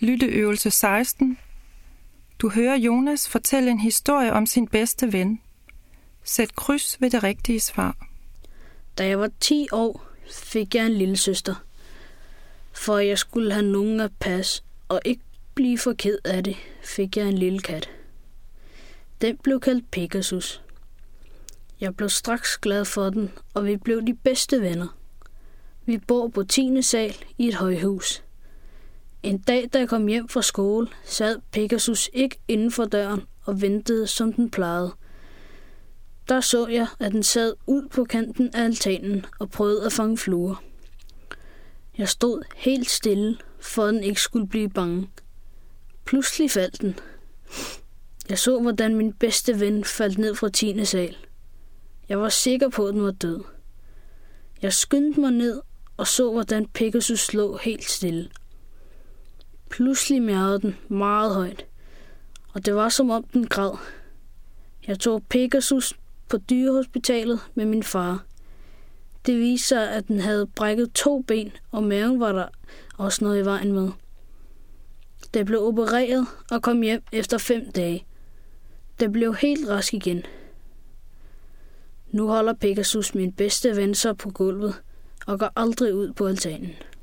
Lytteøvelse 16. Du hører Jonas fortælle en historie om sin bedste ven. Sæt kryds ved det rigtige svar. Da jeg var 10 år, fik jeg en lille søster. For jeg skulle have nogen at passe og ikke blive for ked af det, fik jeg en lille kat. Den blev kaldt Pegasus. Jeg blev straks glad for den, og vi blev de bedste venner. Vi bor på 10. sal i et højhus. En dag, da jeg kom hjem fra skole, sad Pegasus ikke inden for døren og ventede, som den plejede. Der så jeg, at den sad ud på kanten af altanen og prøvede at fange fluer. Jeg stod helt stille, for at den ikke skulle blive bange. Pludselig faldt den. Jeg så, hvordan min bedste ven faldt ned fra 10. sal. Jeg var sikker på, at den var død. Jeg skyndte mig ned og så, hvordan Pegasus lå helt stille. Pludselig mjærede den meget højt, og det var som om den græd. Jeg tog Pegasus på dyrehospitalet med min far. Det viste sig, at den havde brækket 2 ben, og maven var der også noget i vejen med. Den blev opereret og kom hjem efter 5 dage. Den blev helt rask igen. Nu holder Pegasus min bedste ven sig på gulvet og går aldrig ud på altanen.